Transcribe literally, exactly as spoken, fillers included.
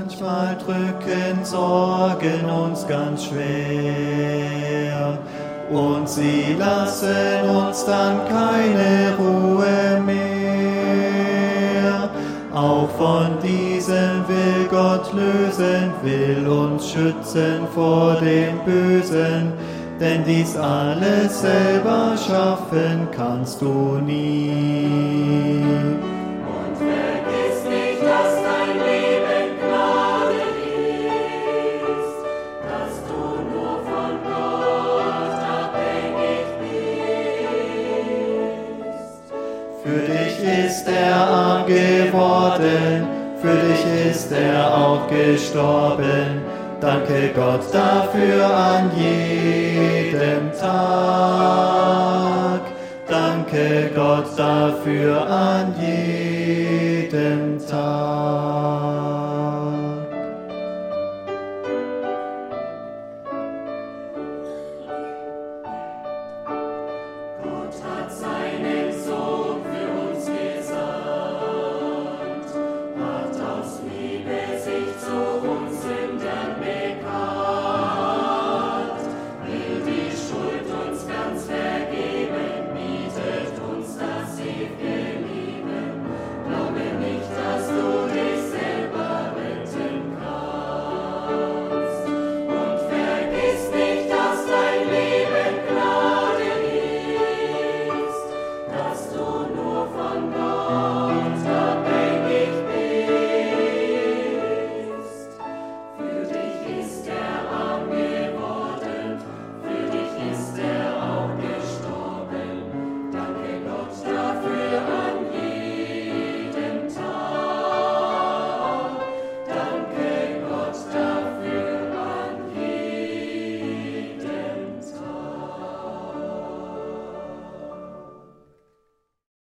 Manchmal drücken Sorgen uns ganz schwer und sie lassen uns dann keine Ruhe mehr. Auch von diesem will Gott lösen, will uns schützen vor dem Bösen, denn dies alles selber schaffen kannst du nie. Und vergiss nicht, dass dein Leben Gnade ist, dass du nur von Gott abhängig bist. Für dich ist er arm geworden, für dich ist er auch gestorben. Danke Gott dafür an jedem Tag. Danke Gott dafür an jedem Tag.